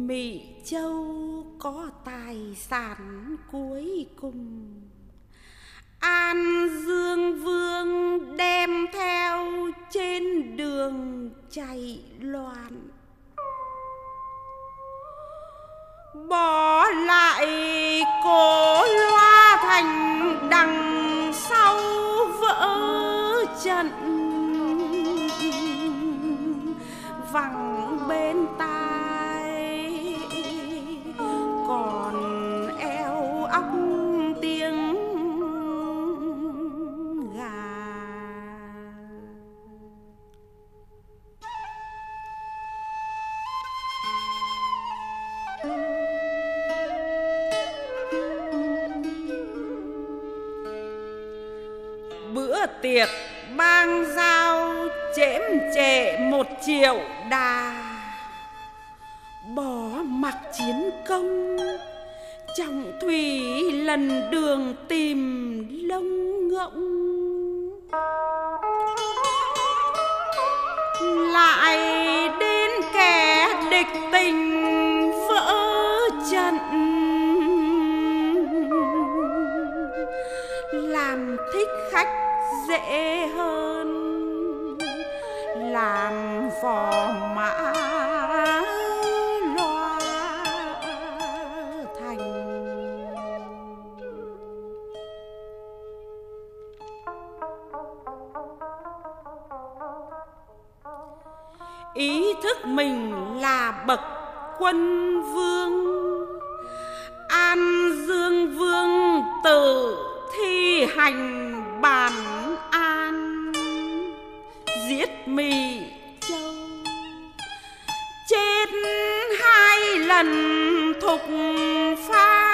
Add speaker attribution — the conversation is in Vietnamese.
Speaker 1: Mỹ Châu có tài sản cuối cùng, An Dương Vương đem theo trên đường chạy loạn, bỏ lại Cổ Loa Thành đằng sau vỡ trận, vẳng bên tai còn eo óc tiếng gà. Bữa tiệc mang giao chễm chệ 1 triệu đà, bỏ mặc chiến công, Trọng Thủy lần đường tìm lông ngỗng. Lại đến kẻ địch tình vỡ trận, làm thích khách dễ hơn làm phò mã loa thành. Ý thức mình là bậc quân vương, An Dương Vương tự thi hành bản an, giết Mỹ Châu, chết 2 lần thục phá.